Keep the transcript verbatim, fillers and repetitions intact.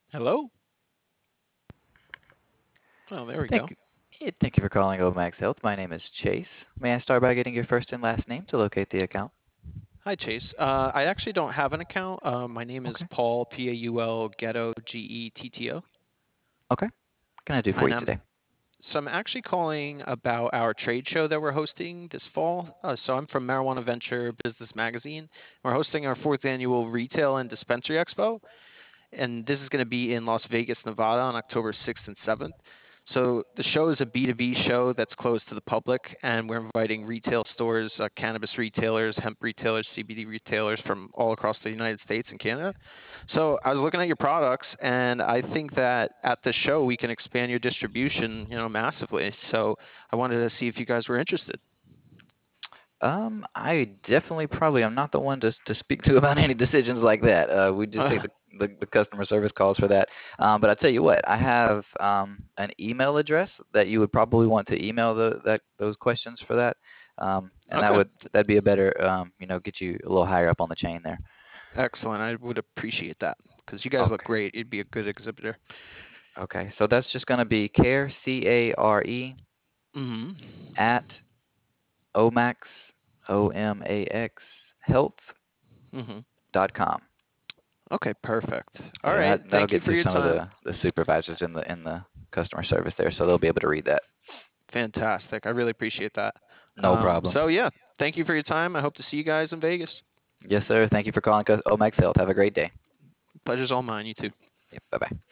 Hello? Oh, there we Thank go. you. Yeah, thank you for calling Omax Health. My name is Chase. May I start by getting your first and last name to locate the account? Hi, Chase. Uh, I actually don't have an account. Uh, my name is Okay. Paul, P A U L, Ghetto, G E T T O. Okay. What can I do for And you I'm today? so I'm actually calling about our trade show that we're hosting this fall. Uh, so I'm from Marijuana Venture Business Magazine. We're hosting our fourth annual Retail and Dispensary Expo, and this is going to be in Las Vegas, Nevada on October sixth and seventh. So the show is a B two B show that's closed to the public, and we're inviting retail stores, uh, cannabis retailers, hemp retailers, C B D retailers from all across the United States and Canada. So I was looking at your products, and I think that at the show we can expand your distribution, you know, massively. So I wanted to see if you guys were interested. Um, I definitely probably am not the one to to speak to about any decisions like that. Uh, we just take Uh, the, the, the customer service calls for that. Um, but I tell you what, I have um, an email address that you would probably want to email the that those questions for that. Um, and that okay, would that'd be a better um, you know, get you a little higher up on the chain there. excellent. I would appreciate that because you guys look Okay. great. You'd be a good exhibitor. Okay. So that's just going to be care, C A R E, Hmm. at Omax, O M A X, health Hmm. dot com. Okay, perfect. All Okay, and right. that, that'll Thank you get for to your some of time. the, the supervisors in the in the customer service there, so they'll be able to read that. Fantastic. I really appreciate that. No Um, problem. so yeah, thank you for your time. I hope to see you guys in Vegas. Yes, sir. Thank you for calling Omax Health. Have a great day. Pleasure's all mine. You too. Yep, bye bye.